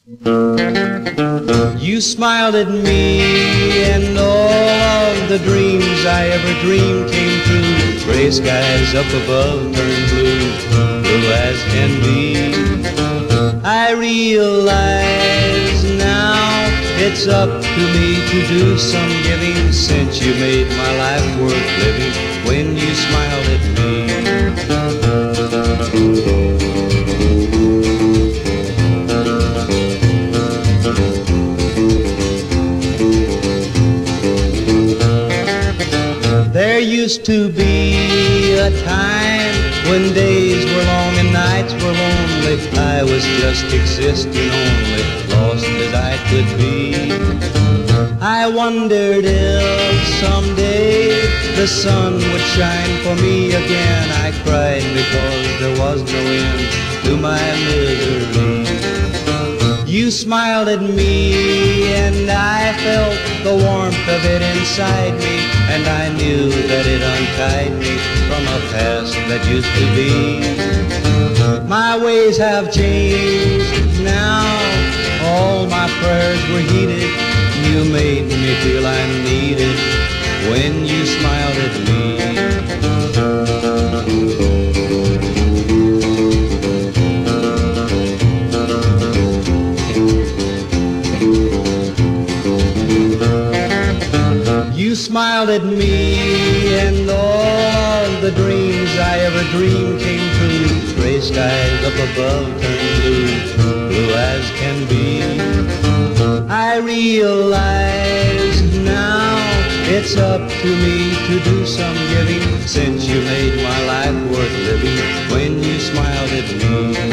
You smiled at me and all of the dreams I ever dreamed came true. Gray skies up above turned blue, blue as can be. I realize now it's up to me to do some giving, since you made my life worth living when you smiled at me. There used to be a time when days were long and nights were lonely. I was just existing only, lost as I could be. I wondered if someday the sun would shine for me again. I cried because there was no end to my misery. You smiled at me and I felt the warmth of it inside me, and I knew that it untied me from a past that used to be. My ways have changed now, all my prayers were heeded. You made me feel I'm needed when you smiled at me. You smiled at me and all the dreams I ever dreamed came true. Gray skies up above turned blue, blue as can be. I realize now it's up to me to do some giving, since you made my life worth living when you smiled at me.